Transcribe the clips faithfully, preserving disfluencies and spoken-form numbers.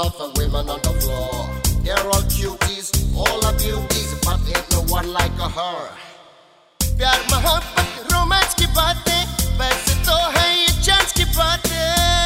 of the women on the floor. They're all cuties, all are beauties, but ain't no one like a her. प्यार मोहब्बत romance की बातें वैसे तो है ये चांस की बातें.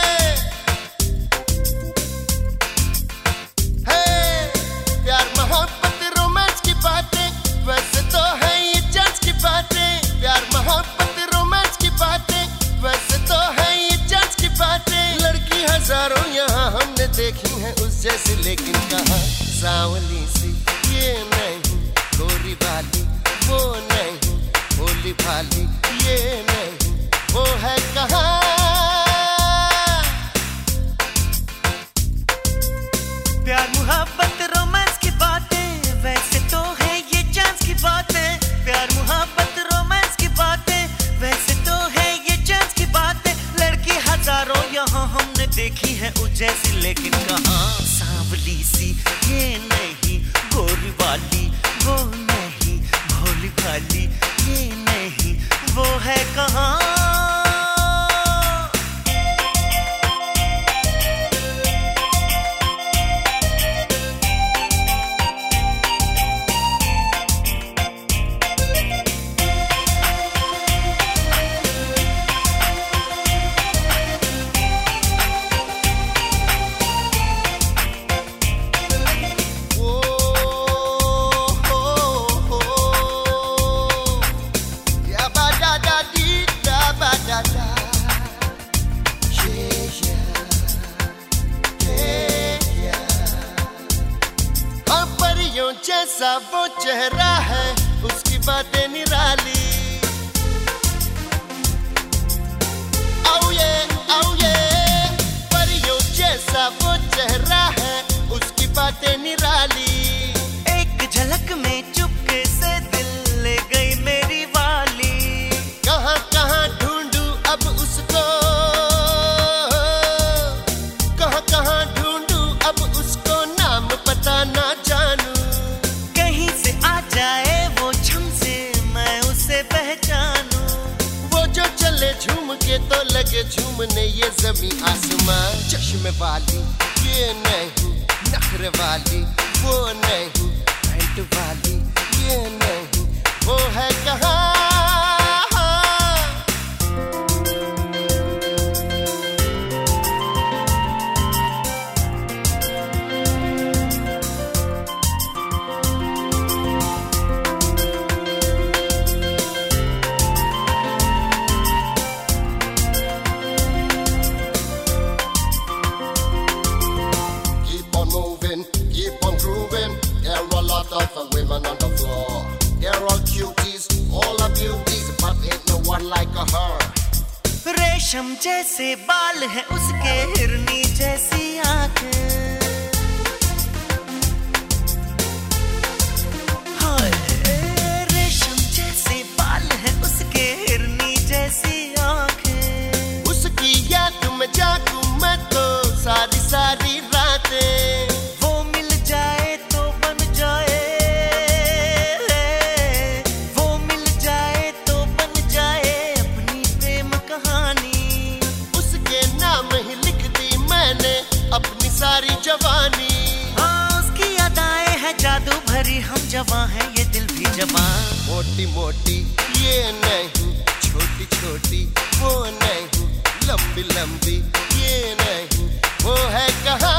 Hey, प्यार मोहब्बत रोमांस की बातें वैसे तो है ये चांस की बातें. प्यार मोहब्बत रोमांस की बातें वैसे तो है ये चांस की बातें. लड़की हजारों यहाँ हमने देखी हैं उस जैसी, लेकिन कहाँ सांवली सी ये नहीं, गोरी वाली वो नहीं, भोली भाली ये नहीं, वो है कहाँ. प्यार मोहब्बत रोमांस की बातें वैसे तो है ये चांस की बातें. प्यार मोहब्बत रोमांस की बातें वैसे तो है ये चांस की बातें. लड़की हजारों यहाँ हमने देखी है उस जैसी, लेकिन कहाँ सांवली सी ये नहीं, गोरी वाली वो नहीं, भोली भाली ये नहीं, वो है कहाँ. जैसा वो चेहरा है उसकी बातें निराली. आओ ये आओ ये, परियों जैसा वो चेहरा है उसकी बातें निराली. एक झलक में चुपके से दिल ले गई मेरी वाली. कहाँ कहाँ ढूंढूं अब उसको, कहाँ कहाँ ढूंढूं अब उसको, नाम पता ना जानूं. झूम के तो लगे झूमने ये ज़मीं आसमां. चश्मे वाली ये नहीं, नखरे वाली वो नहीं, पैंट वाली ये नहीं, वो है कहाँ. Of the women on the floor, they're all cuties, all are beauties, but ain't no one like a her. रेशम जैसे बाल हैं उसके, हिरनी जैसी आंखें. हाय, रेशम जैसे बाल हैं उसके, हिरनी जैसी आंखें. उसकी याद में जागूं मैं तो सारी सारी रातें. वो मिल जाए तो बन जाए, अपनी सारी जवानी. हाँ, उसकी अदाएं है जादू भरी, हम जवां हैं ये दिल भी जवां. मोटी मोटी ये नहीं, छोटी छोटी वो नहीं, लंबी लंबी ये नहीं, वो है कहाँ.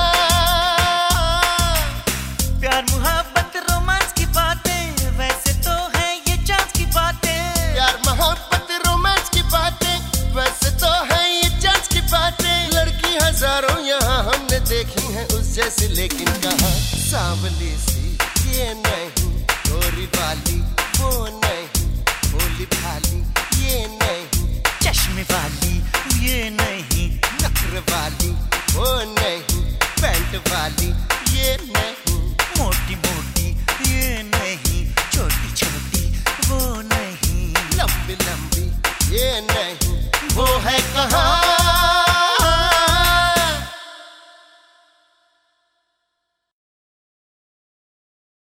प्यार मोहब्बत रोमांस की बातें वैसे तो है ये चांस की बातें. प्यार मोहब्बत रोमांस की बातें वैसे तो है ये चांस की बातें. लड़की हजारों यहाँ हमने देखी हैं उस जैसी, लेकिन कहाँ सांवली सी ये नहीं, गोरी वाली वो नहीं, भोली भाली ये नहीं, चश्मे वाली ये नहीं, नखरे वाली वो नहीं, पैंट वाली ये नहीं, मोटी मोटी ये नहीं, छोटी छोटी वो नहीं, लंबी लंबी ये नहीं, वो है कहाँ.